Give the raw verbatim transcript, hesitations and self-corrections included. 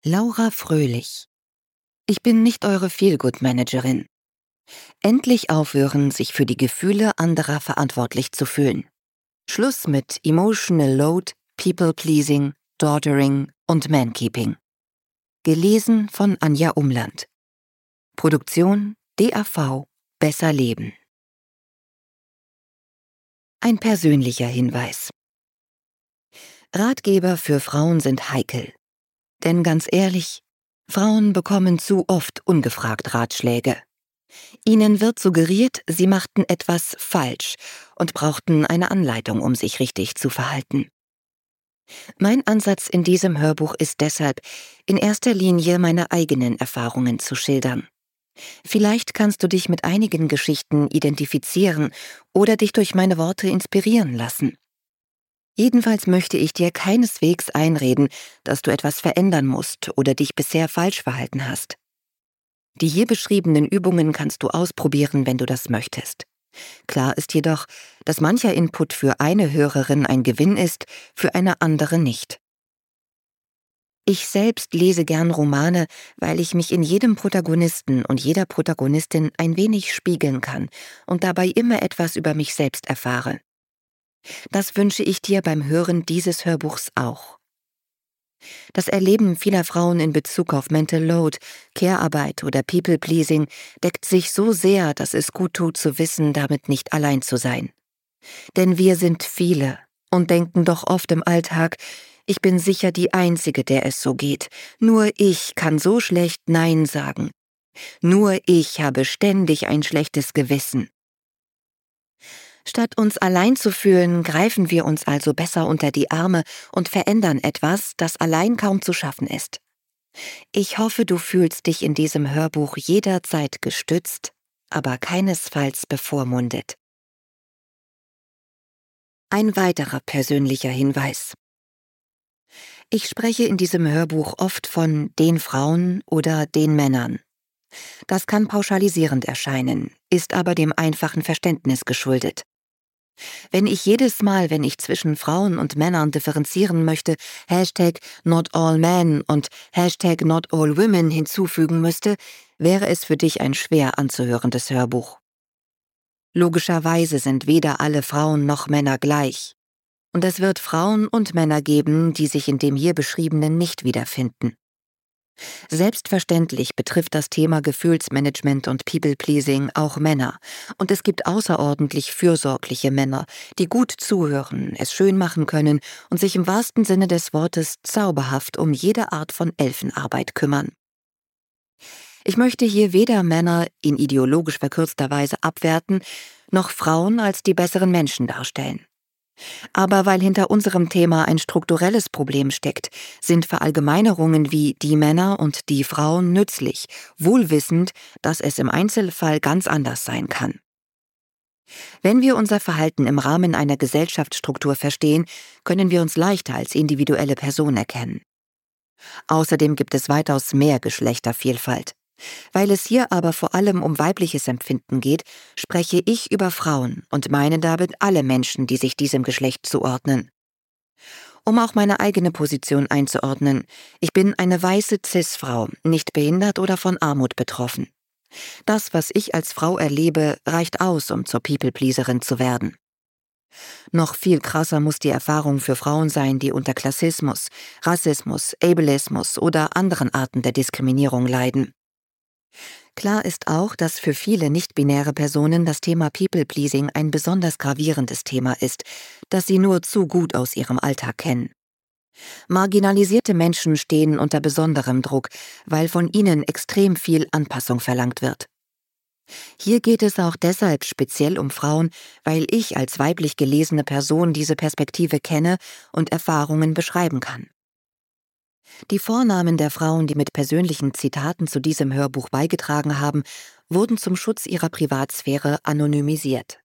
Laura Fröhlich. Ich bin nicht eure Feelgood-Managerin. Endlich aufhören, sich für die Gefühle anderer verantwortlich zu fühlen. Schluss mit Emotional Load, People-Pleasing, Daughtering und Mankeeping. Gelesen von Anja Umland. Produktion D A V Besser Leben. Ein persönlicher Hinweis. Ratgeber für Frauen sind heikel. Denn ganz ehrlich, Frauen bekommen zu oft ungefragt Ratschläge. Ihnen wird suggeriert, sie machten etwas falsch und brauchten eine Anleitung, um sich richtig zu verhalten. Mein Ansatz in diesem Hörbuch ist deshalb, in erster Linie meine eigenen Erfahrungen zu schildern. Vielleicht kannst du dich mit einigen Geschichten identifizieren oder dich durch meine Worte inspirieren lassen. Jedenfalls möchte ich dir keineswegs einreden, dass du etwas verändern musst oder dich bisher falsch verhalten hast. Die hier beschriebenen Übungen kannst du ausprobieren, wenn du das möchtest. Klar ist jedoch, dass mancher Input für eine Hörerin ein Gewinn ist, für eine andere nicht. Ich selbst lese gern Romane, weil ich mich in jedem Protagonisten und jeder Protagonistin ein wenig spiegeln kann und dabei immer etwas über mich selbst erfahre. Das wünsche ich dir beim Hören dieses Hörbuchs auch. Das Erleben vieler Frauen in Bezug auf Mental Load, Care-Arbeit oder People-Pleasing deckt sich so sehr, dass es gut tut zu wissen, damit nicht allein zu sein. Denn wir sind viele und denken doch oft im Alltag, ich bin sicher die Einzige, der es so geht. Nur ich kann so schlecht Nein sagen. Nur ich habe ständig ein schlechtes Gewissen. Statt uns allein zu fühlen, greifen wir uns also besser unter die Arme und verändern etwas, das allein kaum zu schaffen ist. Ich hoffe, du fühlst dich in diesem Hörbuch jederzeit gestützt, aber keinesfalls bevormundet. Ein weiterer persönlicher Hinweis. Ich spreche in diesem Hörbuch oft von den Frauen oder den Männern. Das kann pauschalisierend erscheinen, ist aber dem einfachen Verständnis geschuldet. Wenn ich jedes Mal, wenn ich zwischen Frauen und Männern differenzieren möchte, Hashtag not all men und Hashtag not all women hinzufügen müsste, wäre es für dich ein schwer anzuhörendes Hörbuch. Logischerweise sind weder alle Frauen noch Männer gleich. Und es wird Frauen und Männer geben, die sich in dem hier Beschriebenen nicht wiederfinden. Selbstverständlich betrifft das Thema Gefühlsmanagement und People-Pleasing auch Männer. Und es gibt außerordentlich fürsorgliche Männer, die gut zuhören, es schön machen können und sich im wahrsten Sinne des Wortes zauberhaft um jede Art von Elfenarbeit kümmern. Ich möchte hier weder Männer in ideologisch verkürzter Weise abwerten, noch Frauen als die besseren Menschen darstellen. Aber weil hinter unserem Thema ein strukturelles Problem steckt, sind Verallgemeinerungen wie die Männer und die Frauen nützlich, wohl wissend, dass es im Einzelfall ganz anders sein kann. Wenn wir unser Verhalten im Rahmen einer Gesellschaftsstruktur verstehen, können wir uns leichter als individuelle Person erkennen. Außerdem gibt es weitaus mehr Geschlechtervielfalt. Weil es hier aber vor allem um weibliches Empfinden geht, spreche ich über Frauen und meine damit alle Menschen, die sich diesem Geschlecht zuordnen. Um auch meine eigene Position einzuordnen, ich bin eine weiße Cis-Frau, nicht behindert oder von Armut betroffen. Das, was ich als Frau erlebe, reicht aus, um zur People-Pleaserin zu werden. Noch viel krasser muss die Erfahrung für Frauen sein, die unter Klassismus, Rassismus, Ableismus oder anderen Arten der Diskriminierung leiden. Klar ist auch, dass für viele nicht-binäre Personen das Thema People-Pleasing ein besonders gravierendes Thema ist, das sie nur zu gut aus ihrem Alltag kennen. Marginalisierte Menschen stehen unter besonderem Druck, weil von ihnen extrem viel Anpassung verlangt wird. Hier geht es auch deshalb speziell um Frauen, weil ich als weiblich gelesene Person diese Perspektive kenne und Erfahrungen beschreiben kann. Die Vornamen der Frauen, die mit persönlichen Zitaten zu diesem Hörbuch beigetragen haben, wurden zum Schutz ihrer Privatsphäre anonymisiert.